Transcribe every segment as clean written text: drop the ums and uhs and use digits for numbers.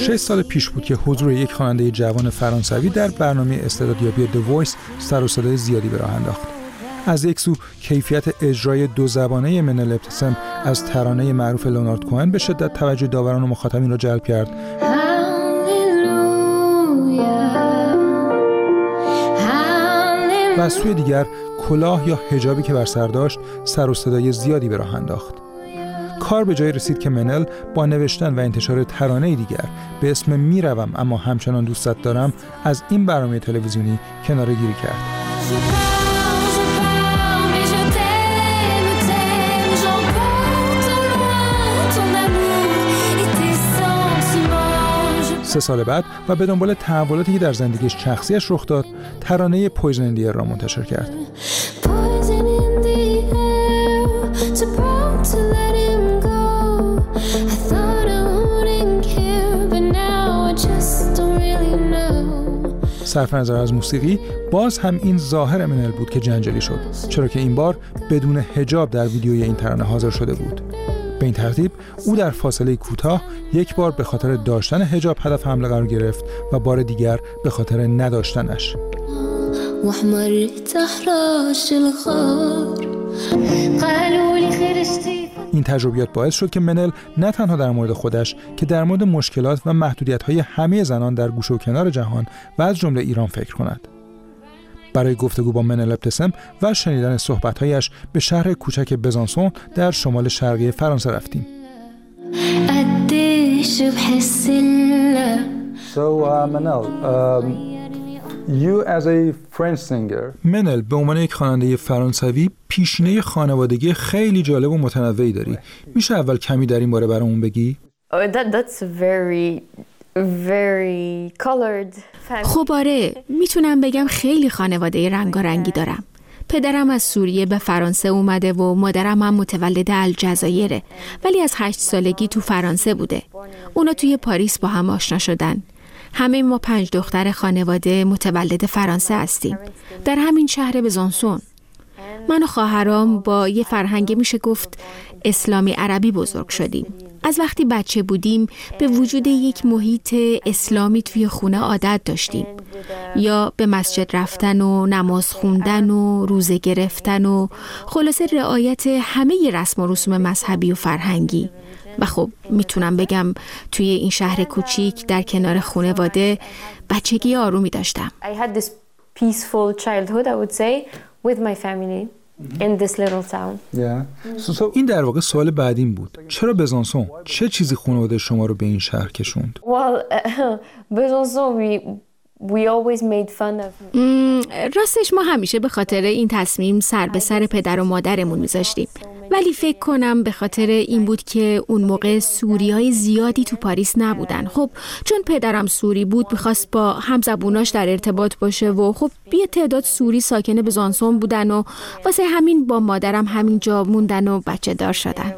6 سال پیش بود که حضور یک خواننده جوان فرانسوی در برنامه استعدادیابی The Voice سر و صدای زیادی به راه انداخت. از یک سو کیفیت اجرای دو زبانه منل ابتسام از ترانه معروف لئونارد کوهن به شدت توجه داوران و مخاطبین را جلب کرد. و از سوی دیگر کلاه یا حجابی که بر سر داشت سر و صدای زیادی به راه انداخت. کار به جای رسید که منل با نوشتن و انتشار ترانه دیگر به اسم میروم اما همچنان دوستت دارم از این برنامه تلویزیونی کناره‌گیری کرد. 3 سال بعد و به دنبال تحولاتی که در زندگیش شخصیش رخ داد، ترانه پویزن این دی ایر را منتشر کرد. صرف نظر از موسیقی، باز هم این ظاهر منل بود که جنجالی شد، چرا که این بار بدون حجاب در ویدیوی این ترانه حاضر شده بود. به این ترتیب او در فاصله کوتاه یک بار به خاطر داشتن حجاب هدف حمله قرار گرفت و بار دیگر به خاطر نداشتنش. این تجربیات باعث شد که منل نه تنها در مورد خودش که در مورد مشکلات و محدودیت‌های همه زنان در گوشه و کنار جهان و از جمله ایران فکر کند. برای گفتگو با منل ابتسام و شنیدن صحبت‌هایش به شهر کوچک بزانسون در شمال شرقی فرانسه رفتیم. You as a French singer. منل به عنوان یک خواننده فرانسوی پیشینه خانوادگی خیلی جالب و متنوعی داری. میشه اول کمی در این باره برامون بگی؟ That's very colored family. خب آره، میتونم بگم خیلی خانواده رنگارنگی دارم. پدرم از سوریه به فرانسه اومده و مادرم هم متولد الجزایره، ولی از 8 سالگی تو فرانسه بوده. اونا توی پاریس با هم آشنا شدن. همه ما 5 دختر خانواده متولد فرانسه هستیم. در همین شهر بزانسون. من و خواهرام با یه فرهنگ میشه گفت اسلامی عربی بزرگ شدیم. از وقتی بچه بودیم به وجود یک محیط اسلامی توی خونه عادت داشتیم. یا به مسجد رفتن و نماز خوندن و روزه گرفتن و خلاصه رعایت همه رسم و رسوم مذهبی و فرهنگی. و خب میتونم بگم توی این شهر کوچیک در کنار خانواده بچگی آرومی داشتم. I had this peaceful childhood, I would say, with my family in this little town. Yeah. این در واقع سوال بعدیم بود. چرا بزانسون؟ چه چیزی خانواده شما رو به این شهر کشوند؟ Well, Besançon, we always made fun of. راستش ما همیشه به خاطر این تصمیم سر به سر پدر و مادرمون میذاشتیم. ولی فکر کنم به خاطر این بود که اون موقع سوریای زیادی تو پاریس نبودن. خب چون پدرم سوری بود میخواست با همزبوناش در ارتباط باشه و خب یه تعداد سوری ساکن بزانسون بودن و واسه همین با مادرم همینجا موندن و بچه دار شدن.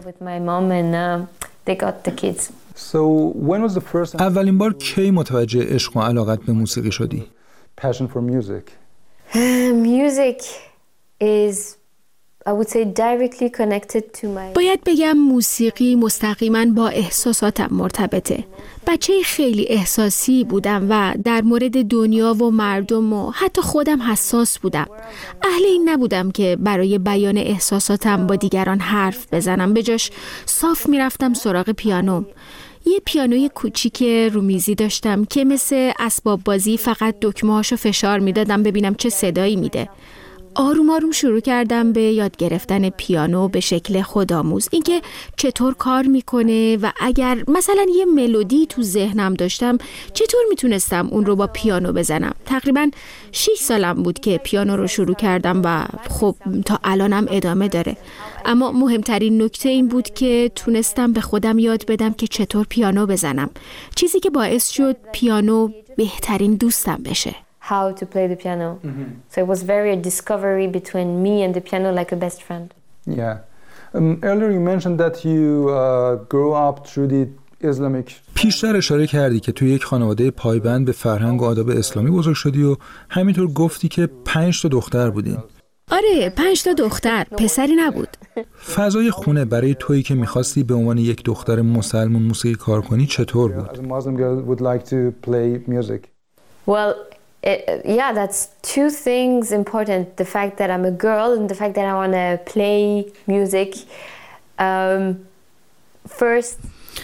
اولین بار کی متوجه عشق و علاقت به موسیقی شدی؟ Passion for music. Music is, I would say, directly connected to my. باید بگم موسیقی مستقیما با احساساتم مرتبطه. بچه خیلی احساسی بودم و در مورد دنیا و مردم و حتی خودم حساس بودم. اهل این نبودم که برای بیان احساساتم با دیگران حرف بزنم. به جاش صاف میرفتم سراغ پیانوم. یه پیانوی کوچیک رومیزی داشتم که مثل اسباب بازی فقط دکمه‌هاشو فشار میدادم ببینم چه صدایی میده. آروم آروم شروع کردم به یاد گرفتن پیانو به شکل خودآموز. اینکه چطور کار میکنه و اگر مثلا یه ملودی تو ذهنم داشتم چطور میتونستم اون رو با پیانو بزنم. تقریبا 6 سالم بود که پیانو رو شروع کردم و خب تا الانم ادامه داره. اما مهمترین نکته این بود که تونستم به خودم یاد بدم که چطور پیانو بزنم. چیزی که باعث شد پیانو بهترین دوستم بشه. How to play the piano. So it was very a discovery between me and the piano, like a best friend. Yeah. Earlier you mentioned that you grew up through the Islamic. پیشتر اشاره کردی که توی یک خانواده پایبند به فرهنگ و آداب اسلامی بزرگ شدی و همینطور گفتی که 5 تا دختر بودین. آره 5 تا دختر، پسری نبود. فضای خونه برای تویی که می‌خواستی به عنوان یک دختر مسلمان موسیقی کار کنی چطور بود؟ Well, yeah, that's two things important. The fact that I'm a girl and the fact that I want to play music. First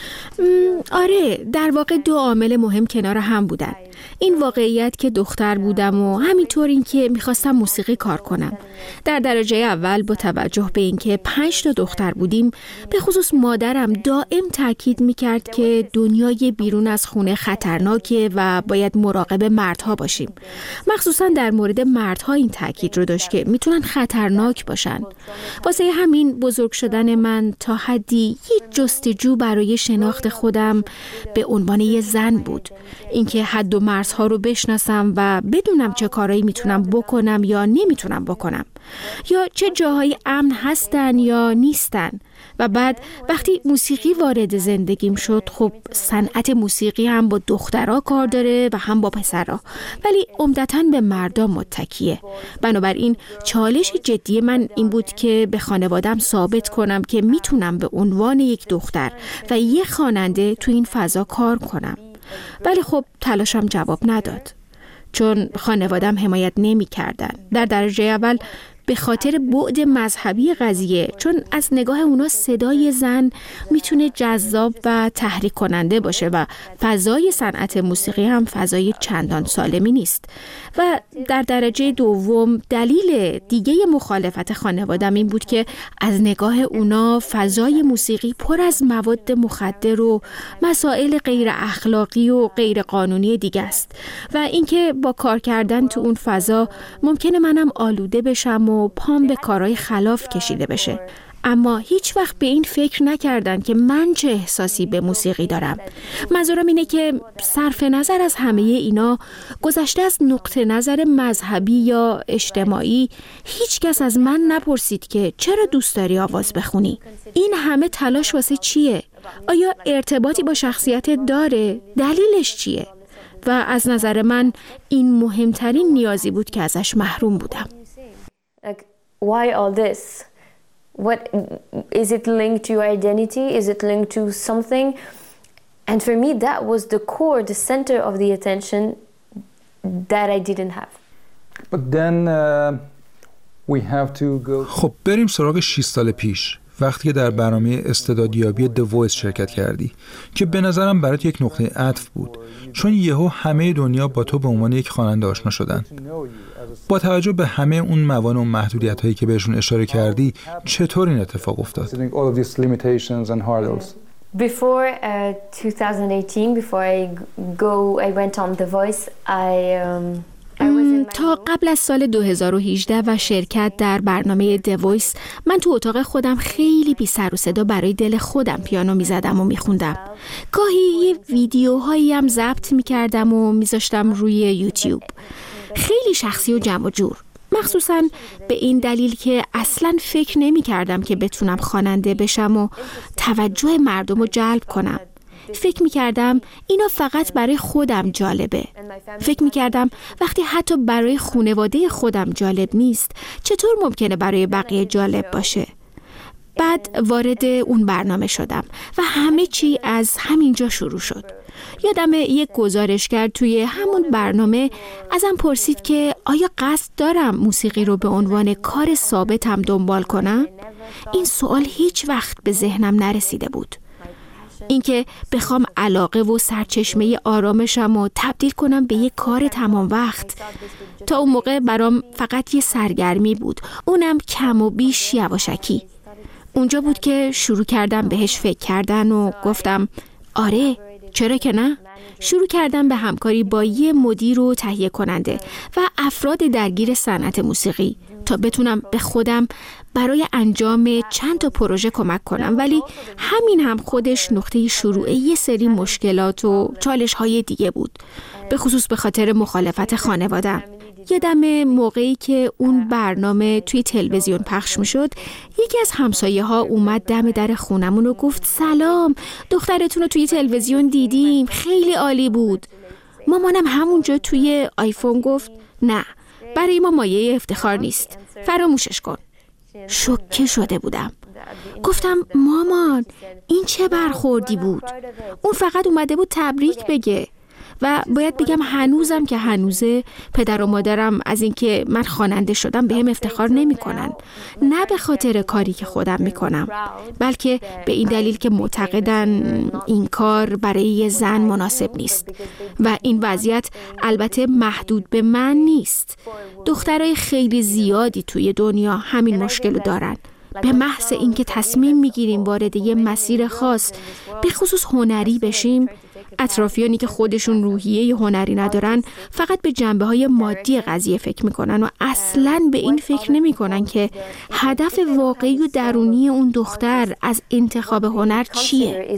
آره، در واقع 2 عامل مهم کنار هم بودن. این واقعیت که دختر بودم و همینطور این که میخواستم موسیقی کار کنم. در درجه اول با توجه به این که 5 تا دختر بودیم، به خصوص مادرم دائم تاکید میکرد که دنیای بیرون از خونه خطرناکه و باید مراقب مردها باشیم. مخصوصا در مورد مردها این تاکید رو داشت که میتونن خطرناک باشن. واسه همین بزرگ شدن من تا حدی یک جستجو برای شناخت خودم به عنوان یه زن بود. اینکه حد و مرزها رو بشناسم و بدونم چه کارایی میتونم بکنم یا نمیتونم بکنم، یا چه جاهایی امن هستن یا نیستن. و بعد وقتی موسیقی وارد زندگیم شد، خب صنعت موسیقی هم با دخترها کار داره و هم با پسرها، ولی عمدتاً به مردان متکیه. بنابراین چالش جدی من این بود که به خانوادم ثابت کنم که میتونم به عنوان یک دختر و یک خواننده تو این فضا کار کنم. ولی خب تلاشم جواب نداد، چون خانوادم حمایت نمی کردن. در درجه اول به خاطر بعد مذهبی قضیه، چون از نگاه اونا صدای زن میتونه جذاب و تحریک کننده باشه و فضای صنعت موسیقی هم فضای چندان سالمی نیست. و در درجه دوم دلیل دیگه مخالفت خانوادم این بود که از نگاه اونا فضای موسیقی پر از مواد مخدر و مسائل غیر اخلاقی و غیر قانونی دیگه است و اینکه با کار کردن تو اون فضا ممکنه منم آلوده بشم و پام به کارهای خلاف کشیده بشه. اما هیچ وقت به این فکر نکردن که من چه احساسی به موسیقی دارم. منظورم اینه که صرف نظر از همه اینا، گذشته از نقطه نظر مذهبی یا اجتماعی، هیچ کس از من نپرسید که چرا دوست داری آواز بخونی؟ این همه تلاش واسه چیه؟ آیا ارتباطی با شخصیتت داره؟ دلیلش چیه؟ و از نظر من این مهمترین نیازی بود که ازش محروم بودم. Like, why all this? What is it linked to your identity? Is it linked to something? And for me, that was the core, the center of the attention that I didn't have. But then we have to go. خب بریم سراغ 6 سال پیش، وقتی که در برنامه استعدادیابی The Voice شرکت کردی که به نظرم برات یک نقطه عطف بود، چون یهو همه دنیا با تو به عنوان یک خواننده آشنا شدن. با توجه به همه اون موانع و محدودیت‌هایی که بهشون اشاره کردی، چطور این اتفاق افتاد؟ Before 2018, before I went on The Voice, تا قبل از سال 2018 و شرکت در برنامه The Voice، من تو اتاق خودم خیلی بی سر و صدا برای دل خودم پیانو میزدم و میخوندم. گاهی یه ویدیوهایی هم ضبط میکردم و میذاشتم روی یوتیوب. خیلی شخصی و جمع و جور، مخصوصاً به این دلیل که اصلاً فکر نمیکردم که بتونم خواننده بشم و توجه مردم رو جلب کنم. فکر میکردم اینا فقط برای خودم جالبه. فکر میکردم وقتی حتی برای خانواده خودم جالب نیست، چطور ممکنه برای بقیه جالب باشه؟ بعد وارد اون برنامه شدم و همه چی از همینجا شروع شد. یادم یک گزارشگر توی همون برنامه ازم پرسید که آیا قصد دارم موسیقی رو به عنوان کار ثابتم دنبال کنم؟ این سوال هیچ وقت به ذهنم نرسیده بود. اینکه بخوام علاقه و سرچشمه آرامشم و تبدیل کنم به یک کار تمام وقت، تا اون موقع برام فقط یه سرگرمی بود، اونم کم و بیش یواشکی. اونجا بود که شروع کردم بهش فکر کردن و گفتم آره، چرا که نه؟ شروع کردم به همکاری با یه مدیر و تهیه کننده و افراد درگیر صنعت موسیقی تا بتونم به خودم برای انجام چند تا پروژه کمک کنم، ولی همین هم خودش نقطه شروع یه سری مشکلات و چالش‌های دیگه بود، به خصوص به خاطر مخالفت خانواده‌ام. یادم موقعی که اون برنامه توی تلویزیون پخش میشد، یکی از همسایه‌ها اومد دم در خونمون و گفت سلام، دخترتون رو توی تلویزیون دیدیم، خیلی عالی بود. مامانم همونجا توی آیفون گفت نه، برای ما مایه افتخار نیست. فراموشش کن. شوکه شده بودم. گفتم مامان این چه برخوردی بود؟ اون فقط اومده بود تبریک بگه. و باید بگم هنوزم که هنوزه پدر و مادرم از اینکه من خواننده شدم بهم افتخار نمی‌کنن. نه به خاطر کاری که خودم میکنم، بلکه به این دلیل که معتقدن این کار برای یه زن مناسب نیست. و این وضعیت البته محدود به من نیست. دخترای خیلی زیادی توی دنیا همین مشکل رو دارن. به محض اینکه تصمیم میگیریم وارد یه مسیر خاص به خصوص هنری بشیم، اطرافیانی که خودشون روحیه هنری ندارن فقط به جنبه‌های مادی قضیه فکر میکنن و اصلاً به این فکر نمیکنن که هدف واقعی و درونی اون دختر از انتخاب هنر چیه.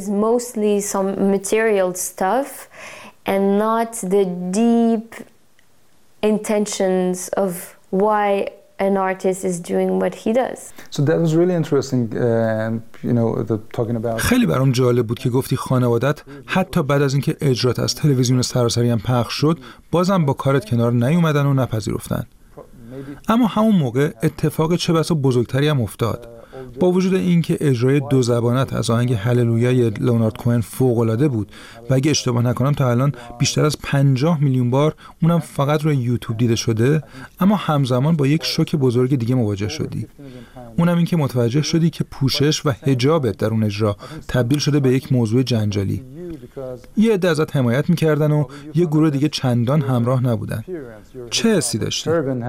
And not the deep intentions of why an artist is doing what he does. So that was really interesting, talking about. خیلی برام جالب بود که گفتی خانوادت حتی بعد از اینکه اجرات از تلویزیون سراسری هم پخش شد بازم با کارت کنار نیومدن و نپذیرفتن. اما همون موقع اتفاق چه بسا بزرگتری هم افتاد. با وجود اینکه اجرای دو زبانت از آهنگ هللویای لئونارد کوهن فوق‌العاده بود و اگه اشتباه نکنم تا الان بیشتر از 50 میلیون بار اونم فقط روی یوتیوب دیده شده، اما همزمان با یک شوک بزرگ دیگه مواجه شدی. اونم این که متوجه شدی که پوشش و حجابت در اون اجرا تبدیل شده به یک موضوع جنجالی. یه عده ازت حمایت می‌کردن و یه گروه دیگه چندان همراه نبودن. چه حسی داشتی؟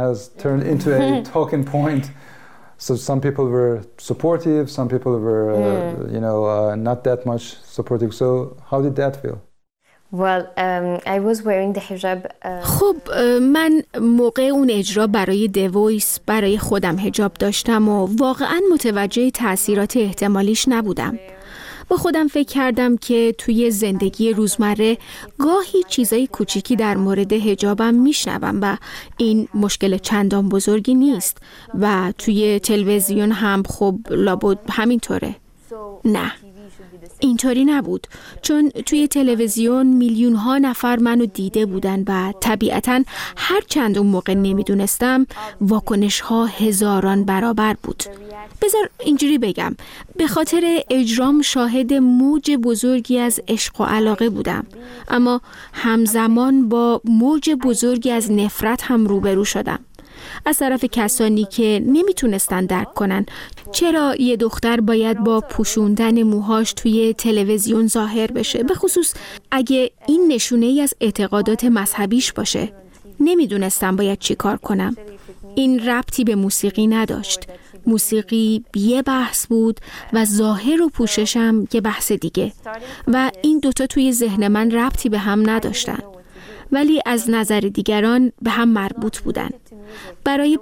So some people were supportive, some people were, not that much supportive. So how did that feel? Well, I was wearing the hijab. خب من موقع اون اجرا برای The Voice برای خودم حجاب داشتم و واقعاً متوجه تأثیرات احتمالیش نبودم. با خودم فکر کردم که توی زندگی روزمره گاهی چیزای کوچیکی در مورد حجابم میشنوم و این مشکل چندان بزرگی نیست و توی تلویزیون هم خب لابد همینطوره. نه، اینطوری نبود، چون توی تلویزیون میلیون ها نفر منو دیده بودن و طبیعتاً هر چند اون موقع نمیدونستم واکنش ها هزاران برابر بود. بذار اینجوری بگم، به خاطر اجرام شاهد موج بزرگی از عشق و علاقه بودم، اما همزمان با موج بزرگی از نفرت هم روبرو شدم. از طرف کسانی که نمیتونستن درک کنن چرا یه دختر باید با پوشوندن موهاش توی تلویزیون ظاهر بشه، به خصوص اگه این نشونه ای از اعتقادات مذهبیش باشه. نمیدونستم باید چی کار کنم. این ربطی به موسیقی نداشت. موسیقی یه بحث بود و ظاهر و پوششم یه بحث دیگه و این دوتا توی ذهن من ربطی به هم نداشتن، ولی از نظر دیگران به هم مربوط بودن. برای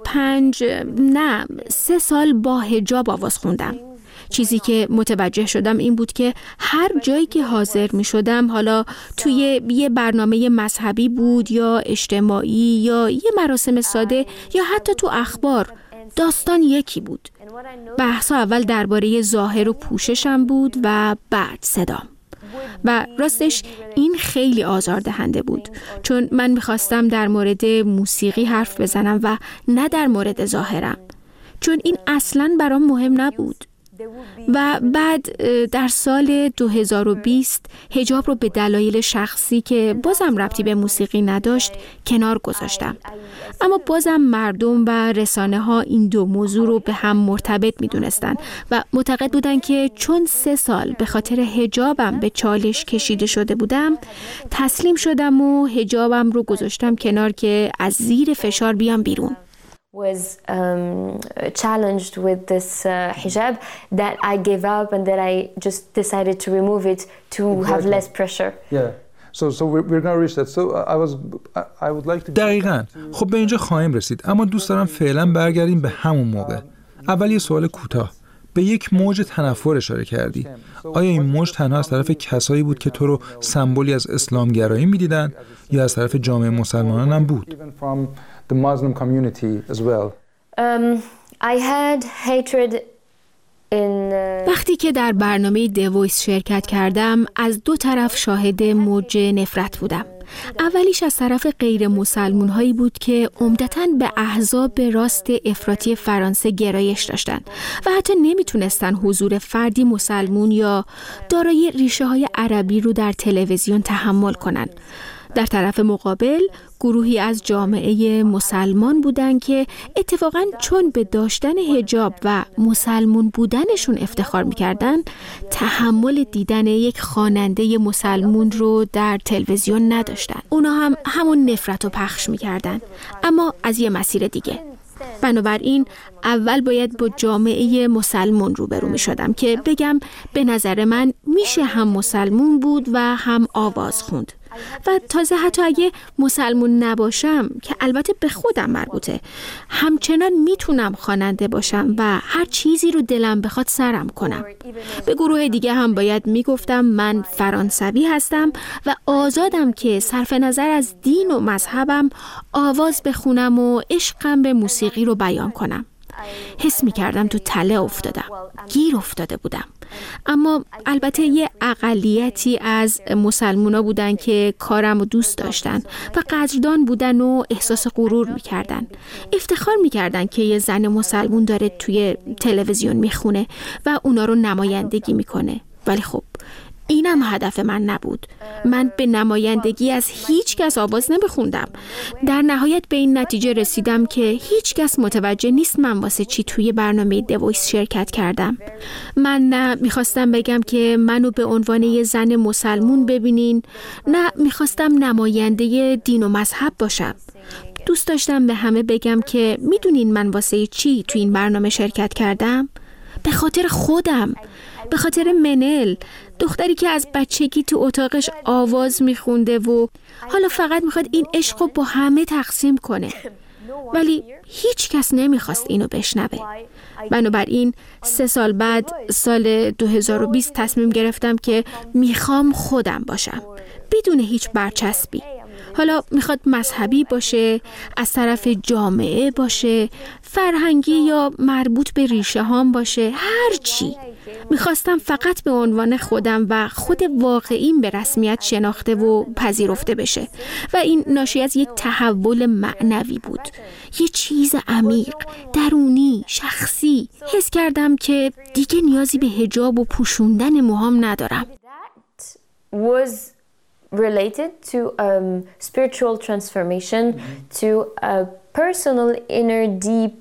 3 سال با حجاب آواز خوندم. چیزی که متوجه شدم این بود که هر جایی که حاضر می شدم، حالا توی یه برنامه مذهبی بود یا اجتماعی یا یه مراسم ساده یا حتی تو اخبار، داستان یکی بود. بحثا اول درباره ظاهر و پوششم بود و بعد صدام. و راستش این خیلی آزاردهنده بود، چون من میخواستم در مورد موسیقی حرف بزنم و نه در مورد ظاهرم، چون این اصلاً برام مهم نبود. و بعد در سال 2020 حجاب رو به دلایل شخصی که بازم ربطی به موسیقی نداشت کنار گذاشتم. اما بازم مردم و رسانه ها این دو موضوع رو به هم مرتبط می دونستن و معتقد بودن که چون 3 سال به خاطر حجابم به چالش کشیده شده بودم، تسلیم شدم و حجابم رو گذاشتم کنار که از زیر فشار بیام بیرون. was challenged with this hijab that I gave up and that I just decided to remove it to have less pressure. Yeah. So we're going to reach that. So I would like to. دقیقاً. خب به اینجا خواهیم رسید، اما دوست دارم فعلا برگردیم به همون موقع. اول یه سوال کوتاه. به یک موج تنفر اشاره کردی. آیا این موج تنها از طرف کسایی بود که تو رو سمبولی از اسلامگرایی می‌دیدن یا از طرف جامعه مسلمانان هم بود؟ The Muslim community as well. I had hatred وقتی که در برنامه دوایس شرکت کردم از دو طرف شاهد موج نفرت بودم. اولیش از طرف غیر مسلمون هایی بود که عمدتاً به احزاب راست افراطی فرانسه گرایش داشتن و حتی نمیتونستن حضور فردی مسلمون یا دارای ریشه های عربی رو در تلویزیون تحمل کنن. در طرف مقابل گروهی از جامعه مسلمان بودن که اتفاقاً چون به داشتن حجاب و مسلمون بودنشون افتخار میکردن تحمل دیدن یک خواننده مسلمون رو در تلویزیون نداشتن. اونا هم همون نفرت رو پخش میکردن، اما از یه مسیر دیگه. بنابراین اول باید با جامعه مسلمون روبرو می شدم که بگم به نظر من میشه هم مسلمون بود و هم آواز خوند. و تازه حتی اگه مسلمون نباشم که البته به خودم مربوطه، همچنان میتونم خواننده باشم و هر چیزی رو دلم بخواد سرم کنم. به گروه دیگه هم باید میگفتم من فرانسوی هستم و آزادم که صرف نظر از دین و مذهبم آواز بخونم و عشقم به موسیقی رو بیان کنم. حس می‌کردم تو تله افتادم، گیر افتاده بودم. اما البته یه اقلیتی از مسلمونا بودن که کارم رو دوست داشتن و قدردان بودن و احساس غرور می‌کردن. افتخار می‌کردن که یه زن مسلمون داره توی تلویزیون میخونه و اونا رو نمایندگی میکنه. ولی خب اینم هدف من نبود. من به نمایندگی از هیچ کس آواز نمیخوندم. در نهایت به این نتیجه رسیدم که هیچ کس متوجه نیست من واسه چی توی برنامه دوایس شرکت کردم. من نه میخواستم بگم که منو به عنوان یه زن مسلمون ببینین، نه میخواستم نماینده دین و مذهب باشم. دوست داشتم به همه بگم که میدونین من واسه چی توی این برنامه شرکت کردم؟ به خاطر خودم، به خاطر منل، دختری که از بچگی تو اتاقش آواز میخونده و حالا فقط میخواد این عشق رو با همه تقسیم کنه. ولی هیچ کس نمیخواست اینو بشنوه. بنابراین 3 سال بعد، سال 2020 تصمیم گرفتم که میخوام خودم باشم، بدون هیچ برچسبی. حالا میخواد مذهبی باشه، از طرف جامعه باشه، فرهنگی یا مربوط به ریشه هام باشه، هر چی. میخواستم فقط به عنوان خودم و خود واقعیم به رسمیت شناخته و پذیرفته بشه و این ناشی از یک تحول معنوی بود، یه چیز عمیق، درونی، شخصی. حس کردم که دیگه نیازی به حجاب و پوشوندن موهام ندارم. Related to spiritual transformation, to a personal inner deep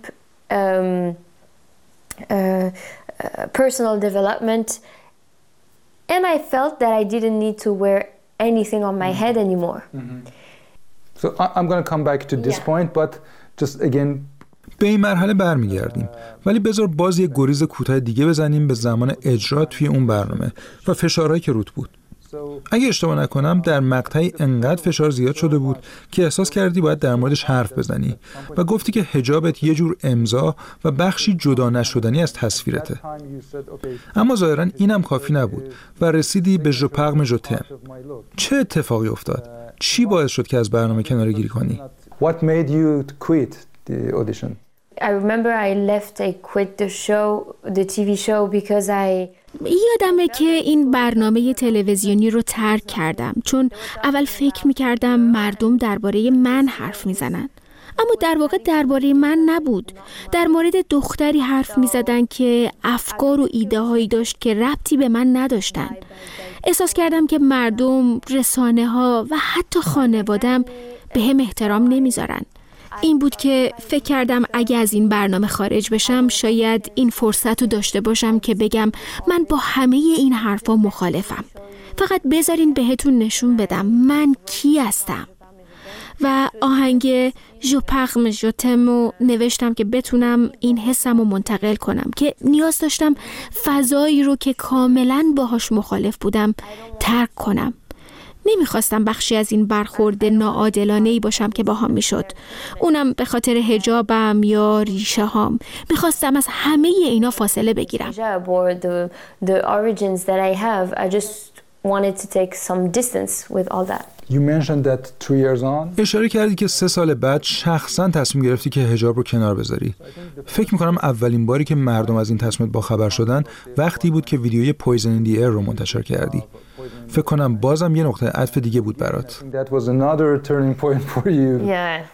personal development, and I felt that I didn't need to wear anything on my head anymore. So I'm going to come back to this point, but just again به این مرحله برمیگردیم، ولی بذار باز یک گریز کوتاه دیگه بزنیم به زمان اجرا توی اون برنامه و فشارهایی که رود بود. اگه اشتباه نکنم در مقطعی انقدر فشار زیاد شده بود که احساس کردی باید در موردش حرف بزنی و گفتی که حجابت یه جور امضا و بخشی جدا نشدنی از تصویرته. اما ظاهراً اینم کافی نبود و رسیدی به جو پغم جو تم. چه اتفاقی افتاد؟ چی باعث شد که از برنامه کناره‌گیری کنی؟ What made you quit the audition? I remember I left, I quit the TV show because یادمه که این برنامه تلویزیونی رو ترک کردم چون اول فکر می‌کردم مردم درباره من حرف می‌زنن، اما در واقع درباره من نبود. در مورد دختری حرف می‌زدن که افکار و ایده‌هایی داشت که ربطی به من نداشتن. احساس کردم که مردم، رسانه‌ها و حتی خانواده‌ام بهم احترام نمی‌ذارن. این بود که فکر کردم اگه از این برنامه خارج بشم شاید این فرصت رو داشته باشم که بگم من با همه این حرفا مخالفم. فقط بذارین بهتون نشون بدم من کی هستم. و آهنگ جو پغم جو تم رو نوشتم که بتونم این حسم رو منتقل کنم که نیاز داشتم فضایی رو که کاملاً باهاش مخالف بودم ترک کنم. نمیخواستم بخشی از این برخورد ناعادلانه‌ای باشم که باهام میشد، اونم به خاطر حجابم یا ریشه هام. میخواستم از همه اینا فاصله بگیرم. The origins that I have, I just wanted to take some distance with all that. You mentioned that 3 years on. اشاره کردی که 3 سال بعد شخصاً تصمیم گرفتی که حجاب رو کنار بذاری. فکر می‌کنم اولین باری که مردم از این تصمیم باخبر شدن وقتی بود که ویدیوی Poison in the Air رو منتشر کردی. فکر کنم بازم یه نقطه عطف دیگه بود برات. That was another turning point for you. Yeah.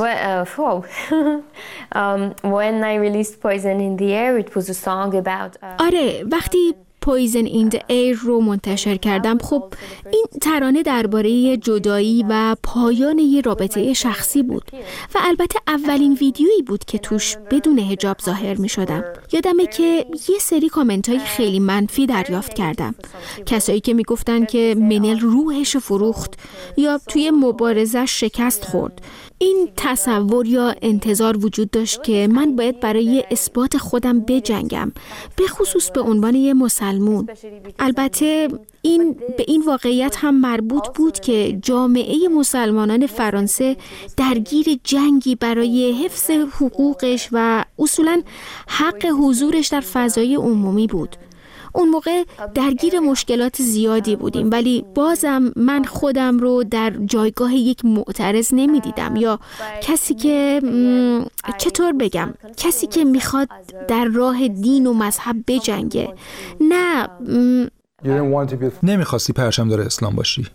When I released Poison in the Air, it was a song about آره، وقتی Poison in the Air رو منتشر کردم، خب این ترانه درباره جدایی و پایان یه رابطه شخصی بود و البته اولین ویدیویی بود که توش بدون حجاب ظاهر می شدم. یادمه که یه سری کامنت‌های خیلی منفی دریافت کردم. کسایی که می گفتن که منل روحش فروخت یا توی مبارزش شکست خورد. این تصور یا انتظار وجود داشت که من باید برای اثبات خودم بجنگم، به خصوص به عنوان یه مسلمون. البته این به این واقعیت هم مربوط بود که جامعه مسلمانان فرانسه درگیر جنگی برای حفظ حقوقش و اصولاً حق حضورش در فضای عمومی بود. اون موقع درگیر مشکلات زیادی بودیم، ولی بازم من خودم رو در جایگاه یک معترض نمی دیدم یا کسی که چطور بگم، کسی که میخواد در راه دین و مذهب بجنگه. نه، نمیخواستی پرچمدار اسلام باشی.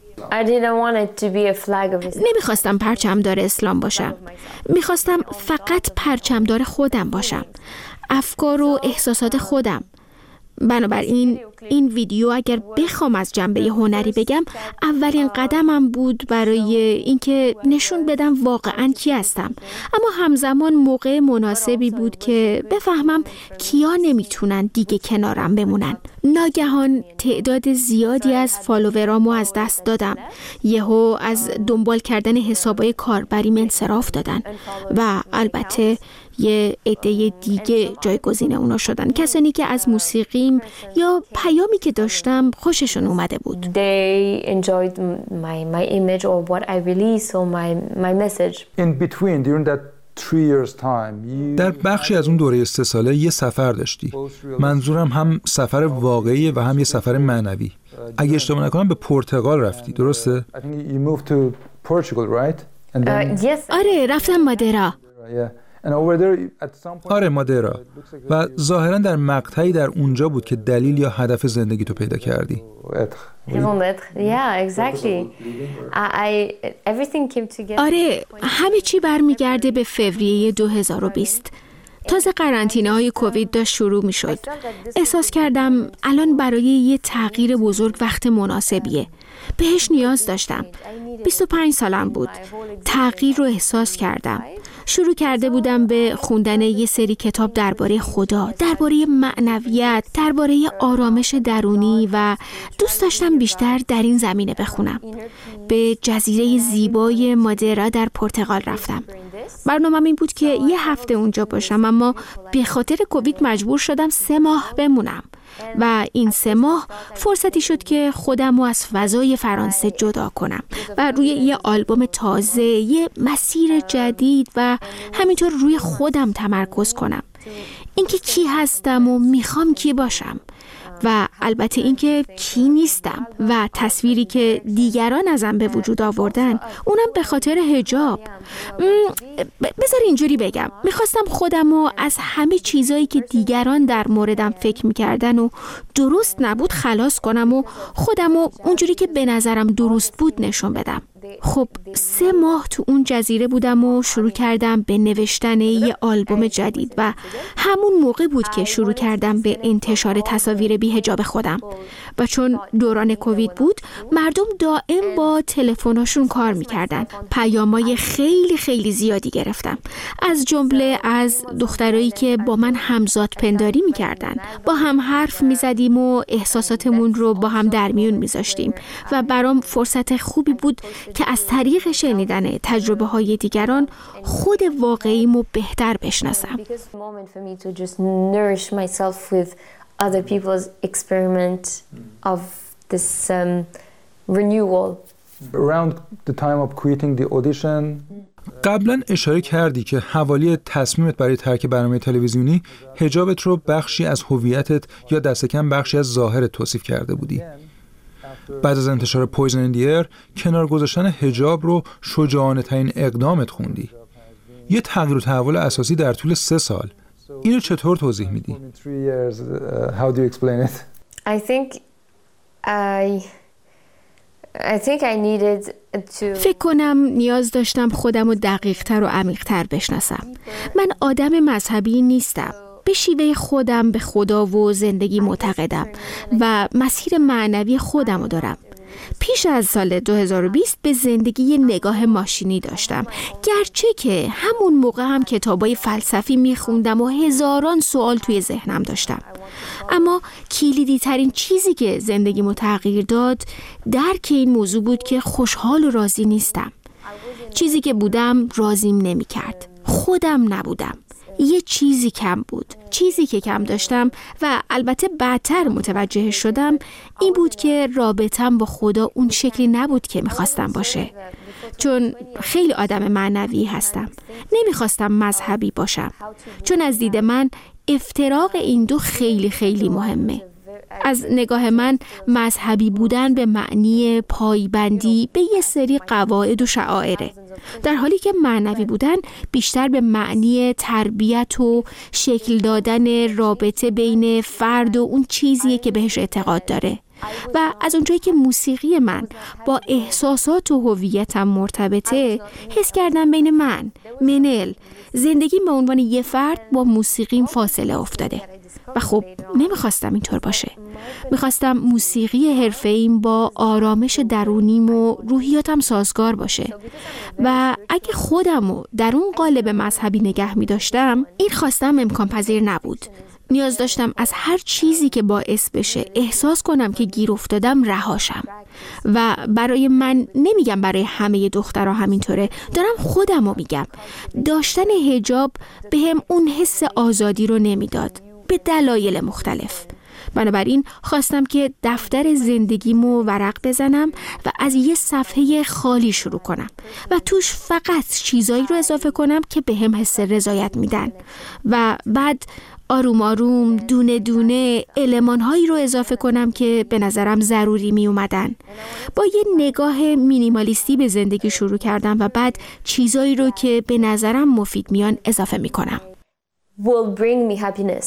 نمیخواستم پرچمدار اسلام باشم. میخواستم فقط پرچمدار خودم باشم، افکار و احساسات خودم. بنابراین این ویدیو اگر بخوام از جنبه هنری بگم، اولین قدمم بود برای اینکه نشون بدم واقعاً کی هستم، اما همزمان موقع مناسبی بود که بفهمم کیا نمیتونن دیگه کنارم بمونن. ناگهان تعداد زیادی از فالوورامو از دست دادم. یهو از دنبال کردن حسابای کاربریم انصراف دادن و البته یه عده دیگه جایگزین اونا شدن، کسانی که از موسیقیم یا پیامی که داشتم خوششون اومده بود. They enjoyed my image or what I released or my message. In between, during that 3 years time, در بخشی از اون دوره 3 ساله یه سفر داشتی. منظورم هم سفر واقعی و هم یه سفر معنوی. اگه اشتباه نکنم به پرتغال رفتی، درسته؟ I think you moved to Portugal, right? And then, Yes. آره، رفتم مادرا. And over there, at some point, آره، مادرا. و ظاهراً در مقطعی در اونجا بود که دلیل یا هدف زندگی تو پیدا کردی. Yeah, exactly. Everything came together. آره، همه چی برمیگرده به فوریه 2020. تازه قرنطینه‌های کووید داشت شروع می شد. احساس کردم الان برای یه تغییر بزرگ وقت مناسبیه. بهش نیاز داشتم. 25 سالم بود. تغییر رو احساس کردم. شروع کرده بودم به خوندن یه سری کتاب درباره خدا، درباره معنویت، درباره آرامش درونی و دوست داشتم بیشتر در این زمینه بخونم. به جزیره زیبای مادرا در پرتغال رفتم. برنامه‌م این بود که یه هفته اونجا باشم، اما به خاطر کووید مجبور شدم 3 ماه بمونم و این 3 ماه فرصتی شد که خودم رو از فضای فرانسه جدا کنم و روی یه آلبوم تازه، یه مسیر جدید و همینطور روی خودم تمرکز کنم. اینکه کی هستم و میخوام کی باشم و البته اینکه کی نیستم و تصویری که دیگران ازم به وجود آوردن، اونم به خاطر حجاب. بذار اینجوری بگم، میخواستم خودم رو از همه چیزایی که دیگران در موردم فکر میکردن و درست نبود خلاص کنم و خودم رو اونجوری که به نظرم درست بود نشون بدم. خب 3 ماه تو اون جزیره بودم و شروع کردم به نوشتن یه آلبوم جدید و همون موقع بود که شروع کردم به انتشار تصاویر بی حجاب خودم. و چون دوران کووید بود، مردم دائم با تلفن‌هاشون کار میکردن. پیامای خیلی خیلی زیادی گرفتم، از جمله از دخترایی که با من همزاد پنداری میکردن. با هم حرف میزدیم و احساساتمون رو با هم در میون میذاشتیم و برام فرصت خوبی بود که از طریق شنیدن تجربه های دیگران خود واقعیمو بهتر بشناسم. Other people's experiment of this renewal. Around the time of quitting the audition. قبلا اشاره کردی که حوالی تصمیمت برای ترک برنامه تلویزیونی، حجابت رو بخشی از هویتت یا دست کم بخشی از ظاهرت توصیف کرده بودی. بعد از انتشار پویزن این دی ایر کنار گذاشتن حجاب رو شجاعانه ترین اقدامت خوندی. یه تغییر و تحول اساسی در طول 3 سال. اینو چطور توضیح میدی؟ فکر کنم نیاز داشتم خودم رو دقیق‌تر و عمیق‌تر بشناسم. من آدم مذهبی نیستم. به شیوه خودم به خدا و زندگی معتقدم و مسیر معنوی خودم رو دارم. پیش از سال 2020 به زندگی نگاه ماشینی داشتم، گرچه که همون موقع هم کتابای فلسفی میخوندم و هزاران سوال توی ذهنم داشتم. اما کلیدی ترین چیزی که زندگیمو تغییر داد درک این موضوع بود که خوشحال و راضی نیستم. چیزی که بودم راضیم نمی کرد. خودم نبودم. یه چیزی کم بود. چیزی که کم داشتم و البته بعدتر متوجه شدم این بود که رابطم با خدا اون شکلی نبود که میخواستم باشه. چون خیلی آدم معنوی هستم. نمیخواستم مذهبی باشم. چون از دید من افتراق این دو خیلی خیلی مهمه. از نگاه من مذهبی بودن به معنی پایبندی به یه سری قواعد و شعائره، در حالی که معنوی بودن بیشتر به معنی تربیت و شکل دادن رابطه بین فرد و اون چیزیه که بهش اعتقاد داره. و از اونجایی که موسیقی من با احساسات و هویتم مرتبطه، حس کردم بین منل، زندگیم به عنوان یه فرد با موسیقیم فاصله افتاده. و خب نمیخواستم اینطور باشه. میخواستم موسیقی حرفه‌ایم با آرامش درونیم و روحیاتم سازگار باشه. و اگه خودمو در اون قالب مذهبی نگه میداشتم، این خواستم امکان پذیر نبود. نیاز داشتم از هر چیزی که باعث بشه احساس کنم که گیر افتادم رهاشم. و برای من، نمیگم برای همه دخترها همینطوره، دارم خودمو میگم، داشتن حجاب بهم اون حس آزادی رو نمیداد، به دلایل مختلف. بنابراین خواستم که دفتر زندگیمو ورق بزنم و از یه صفحه خالی شروع کنم و توش فقط چیزایی رو اضافه کنم که بهم حس رضایت میدن و بعد آروم آروم دونه دونه المان‌هایی رو اضافه کنم که به نظرم ضروری می اومدن. با یه نگاه مینیمالیستی به زندگی شروع کردم و بعد چیزایی رو که به نظرم مفید میان اضافه می کنم. Will bring me happiness.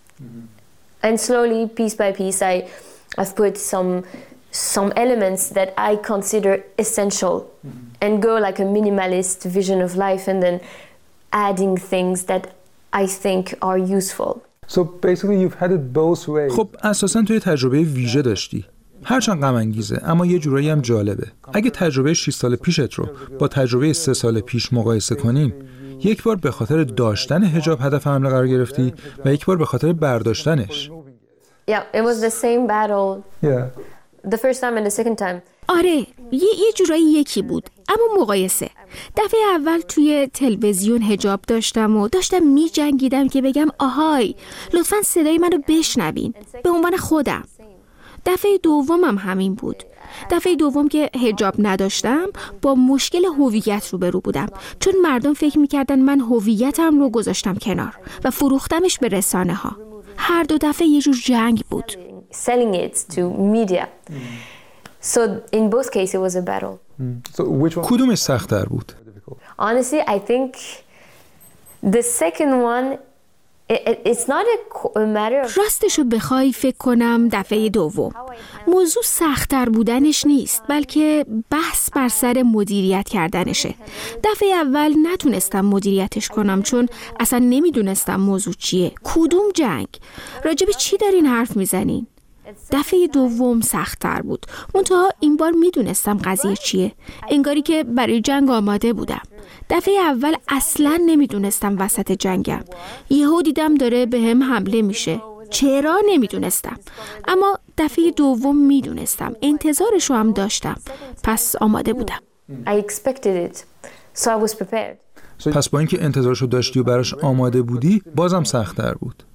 And slowly, piece by piece, I've put some elements that I consider essential and go like a minimalist vision of life and then adding things that I think are useful. So basically you've had it both ways. خب اساساً توی تجربه ویژه داشتی. هرچند غم انگیزه اما یه جورایی هم جالبه. اگه تجربه 6 سال پیشت رو با تجربه 3 سال پیش مقایسه کنیم، یک بار به خاطر داشتن حجاب هدف حمله قرار گرفتی و یک بار به خاطر برداشتنش. Yeah, it was the same battle. Yeah. The first time and the second time. آره، یه جورایی یکی بود، اما مقایسه. دفعه اول توی تلویزیون حجاب داشتم و داشتم می جنگیدم که بگم آهای، لطفاً صدای منو بشنوین، به عنوان خودم. دفعه دومم همین بود. دفعه دوم که حجاب نداشتم با مشکل هویت روبرو بودم، چون مردم فکر میکردن من هویتم رو گذاشتم کنار و فروختمش به رسانه ها. هر دو دفعه یه جور جنگ بود. Selling it to media. So in both cases it was a battle. So which one? کدومش سخت‌تر بود؟ Honestly, I think the second one it's not a matter of راستشو بخوای فکر کنم دفعه دوم. موضوع سخت‌تر بودنش نیست، بلکه بحث بر سر مدیریت کردنشه. دفعه اول نتونستم مدیریتش کنم چون اصلا نمیدونستم موضوع چیه. کدوم جنگ؟ راجب چی دارین حرف میزنین؟ دفعه دوم سخت‌تر بود. منتها این بار میدونستم قضیه چیه. انگاری که برای جنگ آماده بودم. دفعه اول اصلاً نمیدونستم وسط جنگم. یهو دیدم داره بهم حمله میشه. چرا نمیدونستم. اما دفعه دوم میدونستم. انتظارشو هم داشتم. پس آماده بودم. I expected it. So I was prepared. پس با اینکه انتظارشو داشتی و براش آماده بودی، بازم سخت‌تر بود.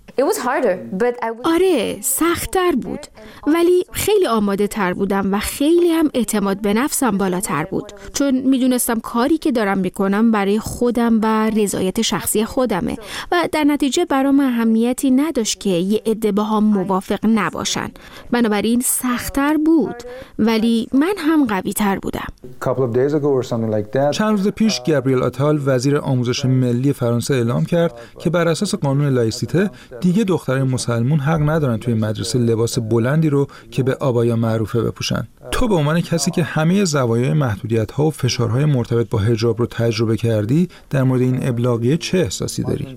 It was harder, but I was... آره، سخت‌تر بود، ولی خیلی آماده تر بودم و خیلی هم اعتماد به نفسم بالاتر بود، چون میدونستم کاری که دارم میکنم برای خودم و رضایت شخصی خودمه و در نتیجه برام اهمیتی نداشت که یه عده باهام موافق نباشن. بنابراین سخت‌تر بود، ولی من هم قوی تر بودم. چند روز پیش گابریل آتال وزیر آموزش ملی فرانسه اعلام کرد که بر اساس قانون لایسیته دیگه دخترای مسلمون حق ندارن توی مدرسه لباس بلندی رو که به آبایا معروفه بپوشن. تو به عنوان کسی که همه زوایای محدودیت‌ها و فشارهای مرتبط با حجاب رو تجربه کردی، در مورد این ابلاغیه چه احساسی داری؟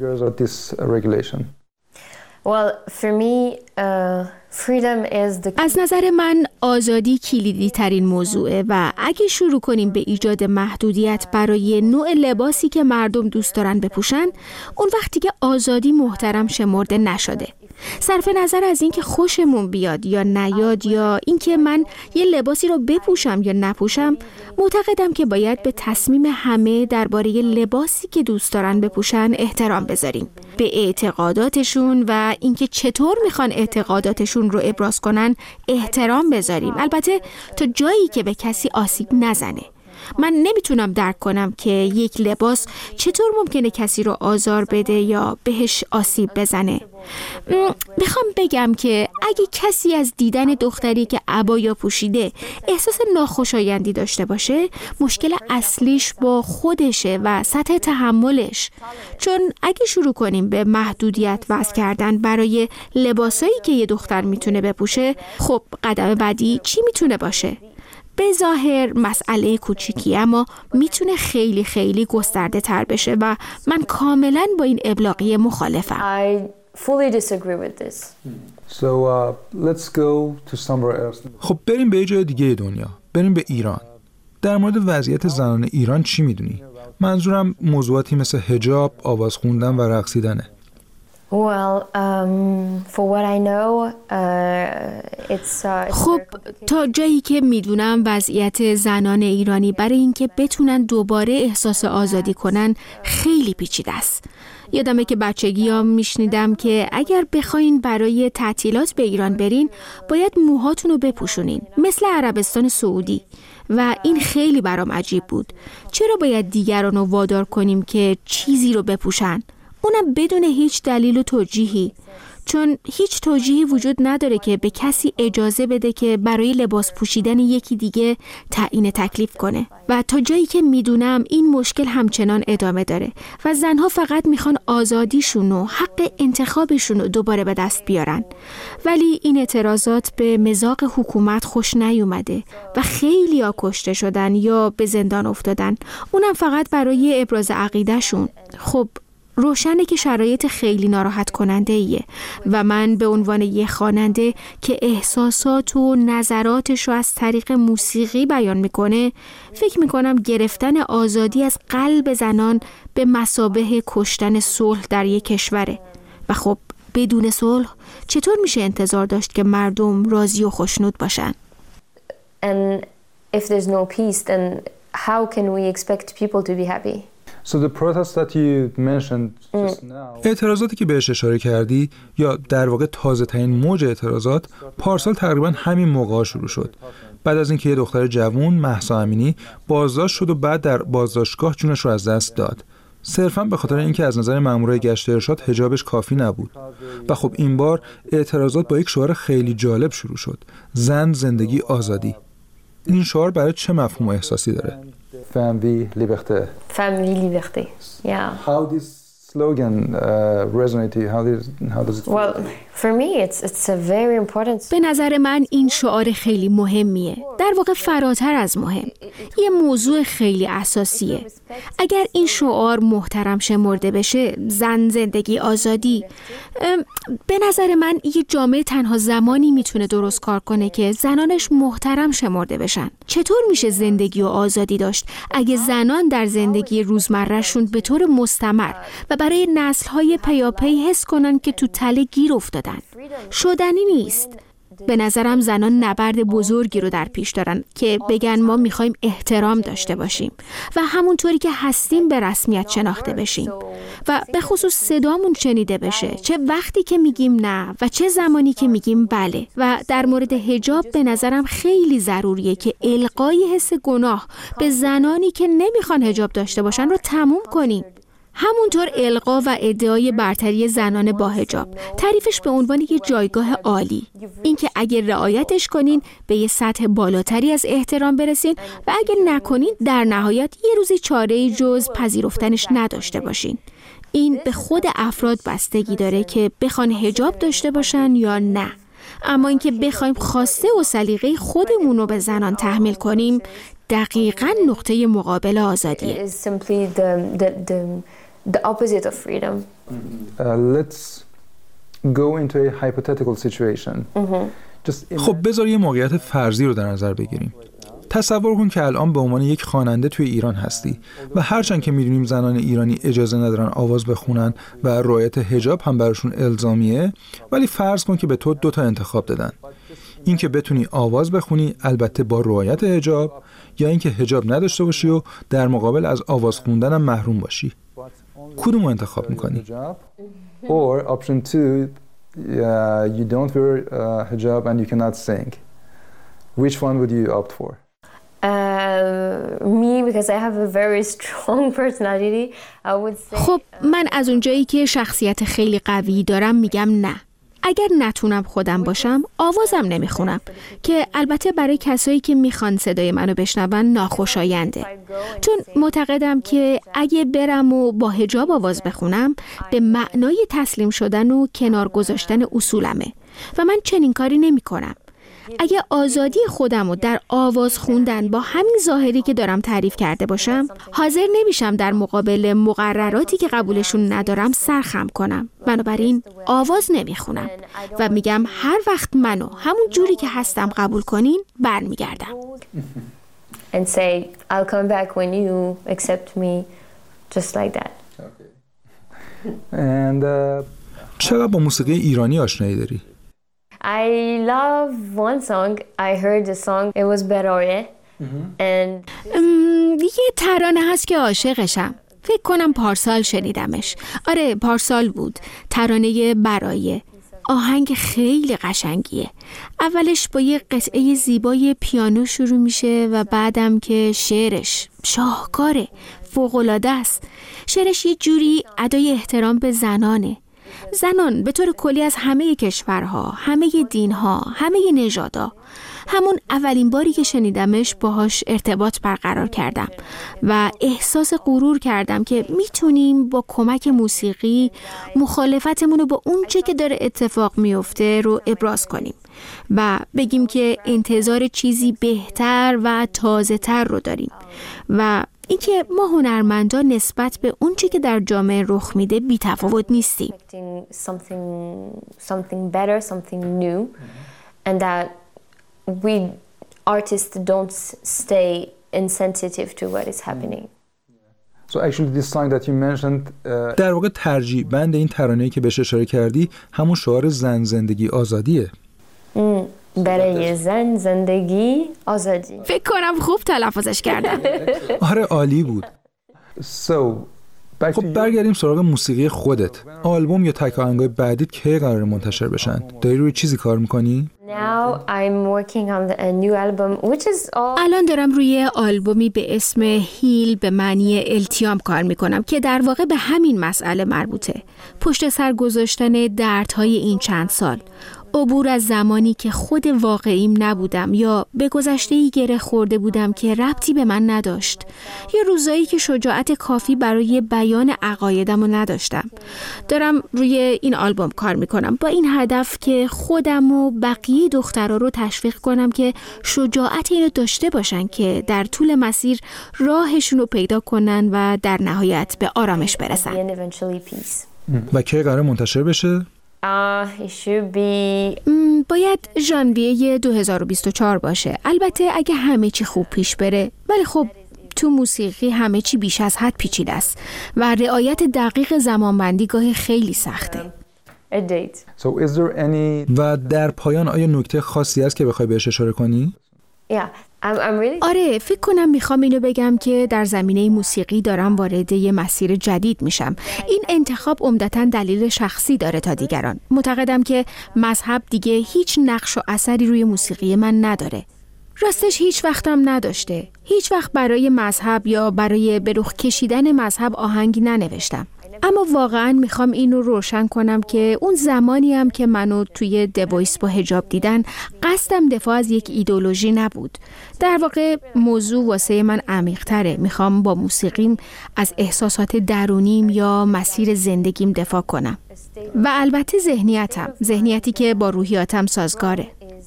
Well, for me, freedom is the... از نظر من آزادی کلیدی ترین موضوعه و اگه شروع کنیم به ایجاد محدودیت برای نوع لباسی که مردم دوست دارن بپوشن، اون وقتی که آزادی محترم شمرده نشده. صرف نظر از اینکه خوشمون بیاد یا نیاد یا اینکه من یه لباسی رو بپوشم یا نپوشم، معتقدم که باید به تصمیم همه درباره لباسی که دوست دارن بپوشن احترام بذاریم. به اعتقاداتشون و اینکه چطور میخوان اعتقاداتشون رو ابراز کنن احترام بذاریم، البته تا جایی که به کسی آسیب نزنه. من نمیتونم درک کنم که یک لباس چطور ممکنه کسی رو آزار بده یا بهش آسیب بزنه. میخوام بگم که اگه کسی از دیدن دختری که عبایا پوشیده احساس ناخوشایندی داشته باشه، مشکل اصلیش با خودشه و سطح تحملش. چون اگه شروع کنیم به محدودیت وضع کردن برای لباسایی که یه دختر میتونه بپوشه، خب قدم بعدی چی میتونه باشه؟ به ظاهر مسئله کوچیکی، اما میتونه خیلی خیلی گسترده تر بشه و من کاملا با این ابلاغیه مخالفم. I fully disagree with this. So let's go to somewhere else. خب بریم به یه جای دیگه دنیا، بریم به ایران. در مورد وضعیت زنان ایران چی میدونی؟ منظورم موضوعاتی مثل حجاب، آواز خوندن و رقصیدنه. Well, for what I know, it's خب تا جایی که میدونم وضعیت زنان ایرانی برای اینکه بتونن دوباره احساس آزادی کنن خیلی پیچیده است. یادمه که بچگیام میشنیدم که اگر بخواین برای تعطیلات به ایران برین، باید موهاتون رو بپوشونین مثل عربستان سعودی و این خیلی برام عجیب بود. چرا باید دیگران رو وادار کنیم که چیزی رو بپوشن؟ اونم بدون هیچ دلیل و توجیهی، چون هیچ توجیهی وجود نداره که به کسی اجازه بده که برای لباس پوشیدن یکی دیگه تعیین تکلیف کنه. و تا جایی که میدونم این مشکل همچنان ادامه داره و زنها فقط میخوان آزادیشون و حق انتخابشون رو دوباره به دست بیارن. ولی این اعتراضات به مذاق حکومت خوش نیومده و خیلی ها کشته شدن یا به زندان افتادن، اونم فقط برای ابراز عقیدهشون. خب روشنه که شرایط خیلی ناراحت کننده ایه و من به عنوان یه خواننده که احساسات و نظراتش رو از طریق موسیقی بیان میکنه، فکر میکنم گرفتن آزادی از قلب زنان به مثابه کشتن صلح در یک کشوره. و خب بدون صلح چطور میشه انتظار داشت که مردم راضی و خوشنود باشن؟ And if there's no peace, then how can we expect people to be happy? So the protests that you mentioned just now. اعتراضاتی که بهش اشاره کردی یا در واقع تازه ترین موج اعتراضات پارسال تقریبا همین موقع شروع شد. بعد از اینکه یه دختر جوان مهسا امینی بازداشت شد و بعد در بازداشتگاه جونش رو از دست داد. صرفاً به خاطر اینکه از نظر مامورای گشت ارشاد حجابش کافی نبود. و خب این بار اعتراضات با یک شعار خیلی جالب شروع شد: زن، زندگی، آزادی. این شعار برای چه مفهوم و احساسی داره؟ Famille, liberté. Famille, liberté. Yeah. How this slogan resonate? How does it feel? Well, for me, it's a very important. به نظر من این شعار خیلی مهمیه. در واقع فراتر از مهم. یه موضوع خیلی اساسیه. اگر این شعار محترم شمرده بشه، زن، زندگی، آزادی، به نظر من یه جامعه تنها زمانی میتونه درست کار کنه که زنانش محترم شمرده بشن. چطور میشه زندگی و آزادی داشت اگه زنان در زندگی روزمرهشون به طور مستمر و برای نسل‌های پیاپی حس کنن که تو تله گیر افتادن؟ شدنی نیست. به نظرم زنان نبرد بزرگی رو در پیش دارن که بگن ما میخوایم احترام داشته باشیم و همونطوری که هستیم به رسمیت شناخته بشیم و به خصوص صدامون شنیده بشه، چه وقتی که میگیم نه و چه زمانی که میگیم بله. و در مورد حجاب به نظرم خیلی ضروریه که القای حس گناه به زنانی که نمیخوان حجاب داشته باشن رو تموم کنیم. همونطور القا و ادعای برتری زنان با حجاب، تعریفش به عنوان یه جایگاه عالی، اینکه اگر رعایتش کنین به یه سطح بالاتری از احترام برسین و اگر نکنین در نهایت یه روزی چاره‌ای جز پذیرفتنش نداشته باشین. این به خود افراد بستگی داره که بخوان حجاب داشته باشن یا نه. اما اینکه بخوایم خواسته و سلیقه خودمون رو به زنان تحمیل کنیم دقیقاً نقطه مقابل آزادیه. The opposite of freedom. Let's go into a hypothetical situation. خب بذار یه موقعیت فرضی رو در نظر بگیریم. تصور کن که الان به عنوان یک خواننده توی ایران هستی و هرچند که میدونیم زنان ایرانی اجازه ندارن آواز بخونن و رعایت حجاب هم براشون الزامیه، ولی فرض کن که به تو 2 تا انتخاب دادن. این که بتونی آواز بخونی البته با رعایت حجاب، یا اینکه حجاب نداشته باشی و در مقابل از آواز خوندن هم محروم باشی. کدومو انتخاب میکنی؟ Or option 2, you don't wear hijab and you cannot sing. Which one would you opt for? Me, because I have a very strong personality, I would say. خب من از اونجایی که شخصیت خیلی قوی دارم میگم نه. اگر نتونم خودم باشم آوازم نمیخونم، که البته برای کسایی که میخوان صدای منو بشنون ناخوشاینده، چون معتقدم که اگه برم و با حجاب آواز بخونم به معنای تسلیم شدن و کنار گذاشتن اصولمه و من چنین کاری نمی کنم. اگه آزادی خودم رو در آواز خوندن با همین ظاهری که دارم تعریف کرده باشم، حاضر نمیشم در مقابل مقرراتی که قبولشون ندارم سرخم کنم. بنابراین آواز نمیخونم و میگم هر وقت منو همون جوری که هستم قبول کنین برمیگردم. And say I'll come back when you accept me just like that. And چقدر با موسیقی ایرانی آشنایی داری؟ I love one song. I heard the song. It was Beroye. And یه ترانه هست که عاشقشم. فکر کنم پارسال شنیدمش. آره پارسال بود. ترانه برایه. آهنگ خیلی قشنگیه. اولش با یه قطعه زیبای پیانو شروع میشه و بعدم که شعرش شاهکاره، فوق‌العاده است. شعرش یه جوری ادای احترام به زنانه. زنان به طور کلی از همه کشورها، همه دینها، همه نژادها. همون اولین باری که شنیدمش باهاش ارتباط برقرار کردم و احساس غرور کردم که میتونیم با کمک موسیقی مخالفتمون رو با اون چه که داره اتفاق میفته رو ابراز کنیم و بگیم که انتظار چیزی بهتر و تازه تر رو داریم و اینکه ما هنرمندان نسبت به اون چی که در جامعه رخ میده بی تفاوت نیستیم. something better, something new, and that we artists don't stay insensitive to what is happening. So actually this song that you mentioned در واقع ترجیح بند این ترانه‌ای که بهش اشاره کردی همون شعار زن زندگی آزادیه. برای زن زندگی آزادی. فکر کنم خوب تلفظش کردم. آره عالی بود. خب برگردیم سراغ موسیقی خودت. آلبوم یا تک آهنگای بعدیت کی قراره منتشر بشن؟ داری روی چیزی کار میکنی؟ الان دارم روی آلبومی به اسم هیل به معنی التیام کار میکنم که در واقع به همین مسئله مربوطه. پشت سر گذاشتن دردهای این چند سال. عبور از زمانی که خود واقعیم نبودم یا به گذشته‌ای گره خورده بودم که ربطی به من نداشت یا روزایی که شجاعت کافی برای بیان عقایدم رو نداشتم. دارم روی این آلبوم کار میکنم با این هدف که خودم و بقیه دخترها رو تشویق کنم که شجاعت اینو داشته باشن که در طول مسیر راهشون رو پیدا کنن و در نهایت به آرامش برسن. و کی قراره منتشر بشه؟ باید ژانویه 2024 باشه. البته اگه همه چی خوب پیش بره. ولی خب تو موسیقی همه چی بیش از حد پیچیده است و رعایت دقیق زمانبندی گاهی خیلی سخته. a date. So is there any و در پایان آیا نکته خاصی هست که بخوای بهش اشاره کنی؟ Yeah, I'm really آره، فکر کنم میخوام اینو بگم که در زمینه موسیقی دارم وارد یه مسیر جدید میشم. این انتخاب عمدتاً دلیل شخصی داره تا دیگران. معتقدم که مذهب دیگه هیچ نقش و اثری روی موسیقی من نداره. راستش هیچ وقتم نداشته. هیچ وقت برای مذهب یا برای به رخ کشیدن مذهب آهنگی ننوشتم. اما واقعاً میخوام اینو روشن کنم که اون زمانی هم که منو توی دوایس با حجاب دیدن، قصدم دفاع از یک ایدئولوژی نبود. در واقع موضوع واسه من عمیق‌تره. میخوام با موسیقیم از احساسات درونیم یا مسیر زندگیم دفاع کنم. و البته ذهنیتی که با روحیاتم سازگاره.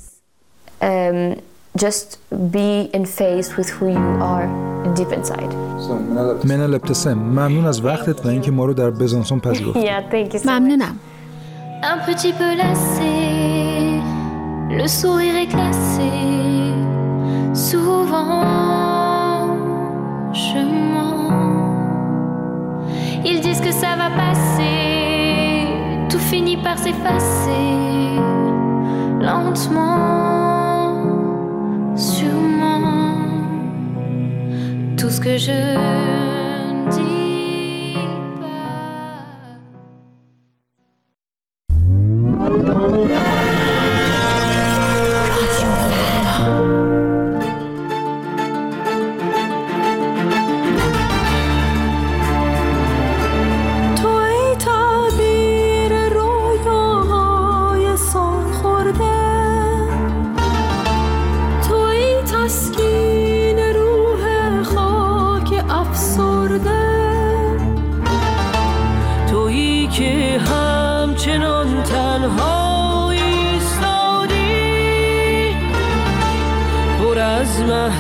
just be in phase with who you are deep inside. منال ابتسام، ممنون از وقتت و اینکه ما رو در بزانسون پذیرفتی. Yeah, thank you so much. ممنونم. Un petit peu lassé, le sourire est glacé. Souvent, je mens. Ils disent que ça va passer, tout finit par s'effacer. Lentement, sûrement, tout ce que je